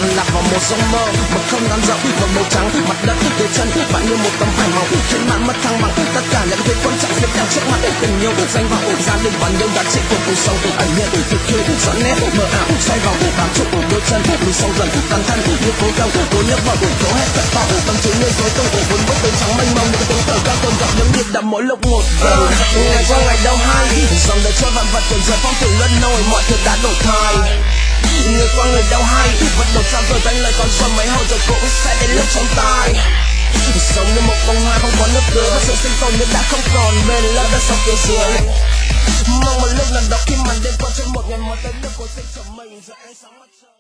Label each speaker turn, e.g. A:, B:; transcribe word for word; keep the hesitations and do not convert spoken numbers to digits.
A: lạc vào một giấc mơ mà không gian rộng và màu trắng mặt đất dưới chân bạn như một tấm ảnh màu khiến bạn mất thăng bằng tất cả những thứ quan trọng hiện đang trước mặt tình yêu danh vọng gia đình và những giá trị của cuộc sống ẩn hiện thực hư rõ nét mờ ảo xoay vòng bám trụ đôi chân lùi sâu dần tan thân như phố đông cố nhấc vào đổ chỗ hết tận vọng tâm trí như dối tung vốn bốc bên trắng mênh mông những tiếng thở cao tồn dọc những nhịp đập mỗi lúc một giờ ngày qua ngày đâu hay dòng đời trôi vạn vật dần dần phong thủy luân nổi mọi thứ đã đổi thay người qua người đâu hay vật đột sao rồi đánh lời còn xuân mấy hồi rồi cũng sẽ đến lúc trong tay sống như một bông hoa không có nước tưới và sự sinh tồn như đã không còn bên lớp đất sâu phía dưới mong một lúc lần đó khi màn đêm qua trên một ngày mới tới lúc cuộc sinh trở mình giữa ánh sáng mặt trời